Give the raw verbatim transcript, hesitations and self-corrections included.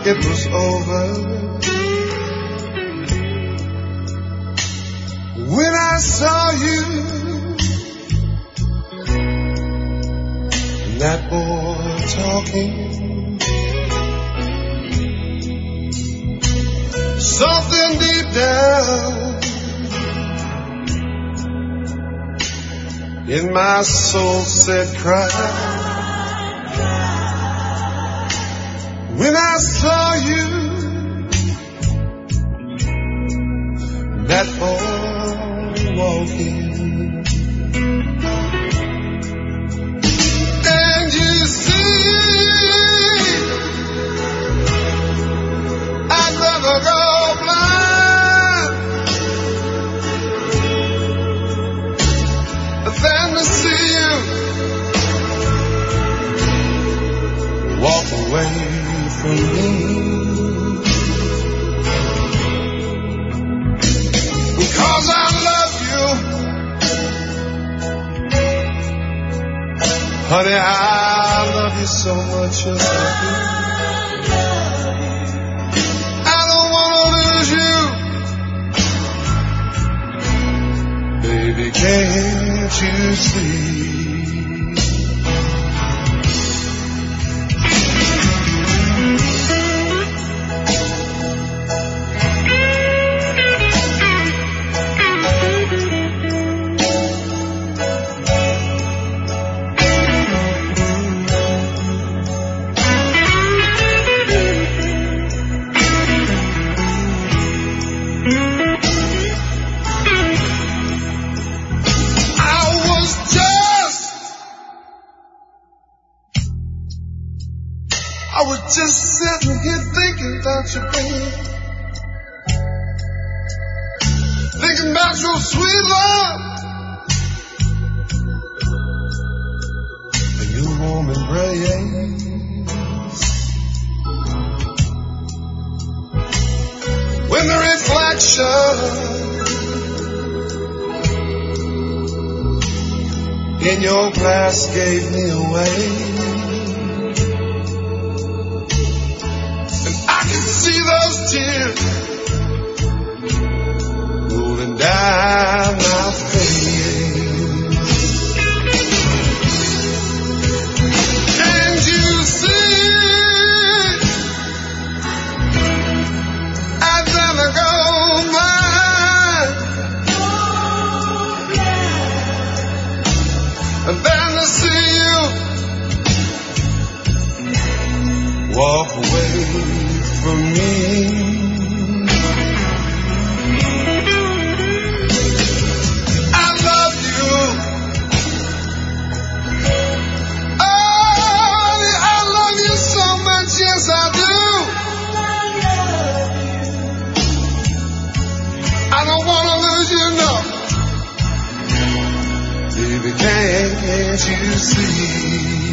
it was over. When I saw you and that boy talking, something deep down in my soul said cry. When I saw you, that boy walking, and you see, I'd rather go blind than to see you walk away from me. Because I love you, honey, I love you so much. I love you. I don't want to lose you, baby, can't you see? Just sitting here thinking about you, baby. Thinking about your sweet love and your warm embrace. When the reflection in your glass gave me away, see those tears rolling down my face. Can't you see? I'd rather go blind than to see you walk away from me. I love you. Oh, I love you so much, yes I do. I don't want to lose you, no. Baby, can't you see?